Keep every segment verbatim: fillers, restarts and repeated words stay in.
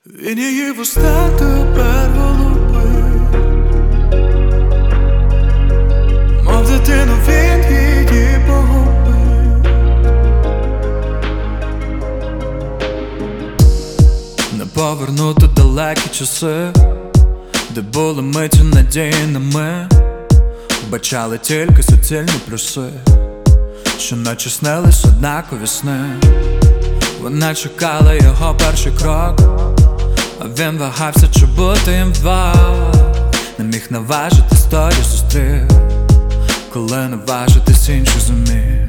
Він її вуста тепер голубить, мов дитину він її погубив. Не повернути далекі часи, де були миттю надійними, бачали тільки суцільні плюси, що наче снились однакові сни. Вона чекала його перший крок, а він вагався, чи бути їм вдвох. Не міг наважитись, тоді зустрів, коли наважитись інший зумів.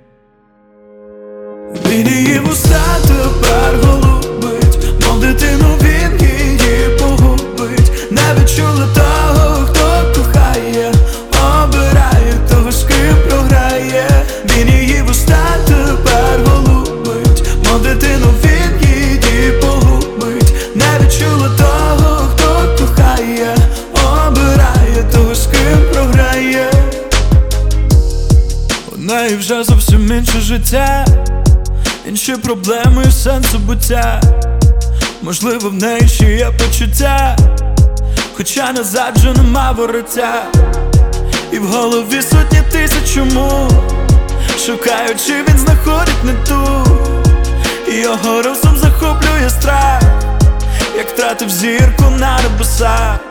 Він її вуста тепер голубить, мов дитину він її погубить. Не відчула того, хто кохає, обирає того, з ким програє. Він її вуста тепер голубить, мов дитину він її погубить. Не відчула того, хто кохає, обирає того, з ким програє. У неї вже зовсім інше життя, інші проблеми і сенсу буття. Можливо, в неї ще є почуття, хоча назад вже нема вороття. І в голові сотні тисяч чому, шукаючи, він знаходить не ту. І його розум захоплює страх, як втратив зірку на небесах.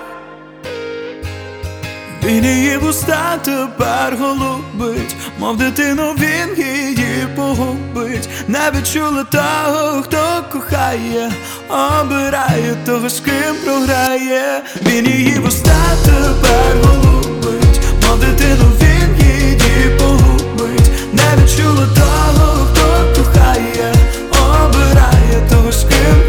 Він її вуста тепер голубить, мов дитину він її погубить. Не відчула того, хто кохає, обирає того, з ким програє. Він її вуста тепер голубить, мов дитину він її погубить. Не відчула того, хто кохає, обирає того, з ким